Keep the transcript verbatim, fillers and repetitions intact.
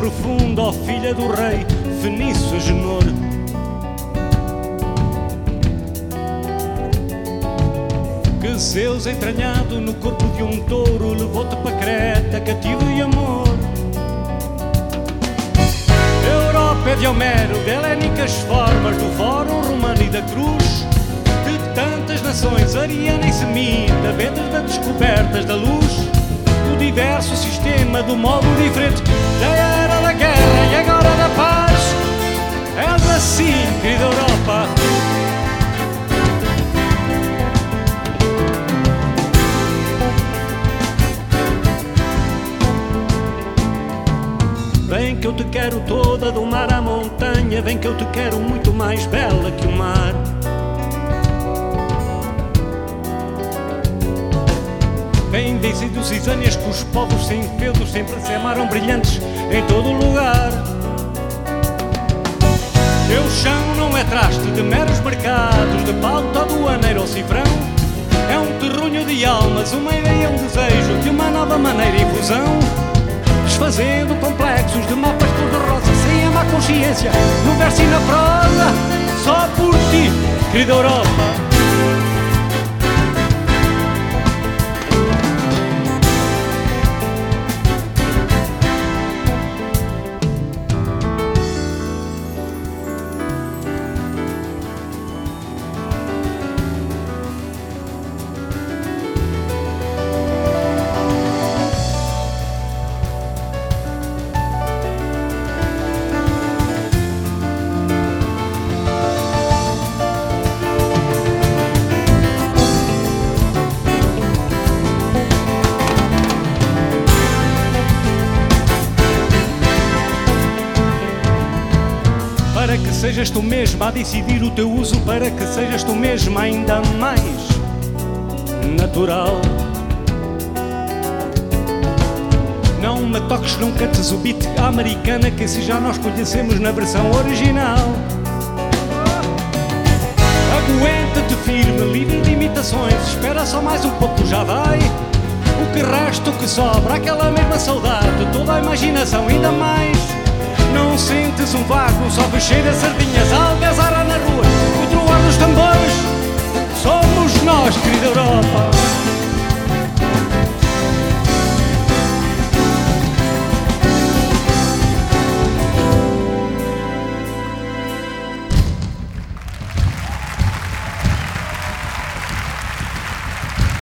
profundo, ó filha do rei Fenício Agenor. Que Zeus, entranhado no corpo de um touro, levou-te para Creta, cativo e amor. Europa é de Homero, de helénicas formas, do fórum romano e da cruz, de tantas nações, ariana e semita, vendas das descobertas da luz, do diverso sistema, do modo diferente, da era da guerra e agora da paz. És assim, querida Europa. Vem que eu te quero toda, do mar à montanha. Vem que eu te quero muito mais bela que o mar. Vem vencidos e zânias que os povos sem feudos sempre se amaram brilhantes em todo o lugar. Teu chão não é traste de meros mercados, de pauta, aduaneiro ou cifrão. É um terrunho de almas, uma ideia, um desejo de uma nova maneira e fusão, desfazendo complexos de mapas cor-de-rosa, sem a má consciência, no verso e na prosa, só por ti, querida Europa. Para que sejas tu mesma a decidir o teu uso, para que sejas tu mesma ainda mais natural. Não me toques, não cantes o beat americana, que se já nós conhecemos na versão original. Aguenta-te firme, livre de imitações, espera só mais um pouco, já vai. O que resta, o que sobra, aquela mesma saudade, toda a imaginação, ainda mais. Não sentes um vago, só cheira sardinhas, algazara na rua, o troar dos tambores. Somos nós, querida Europa.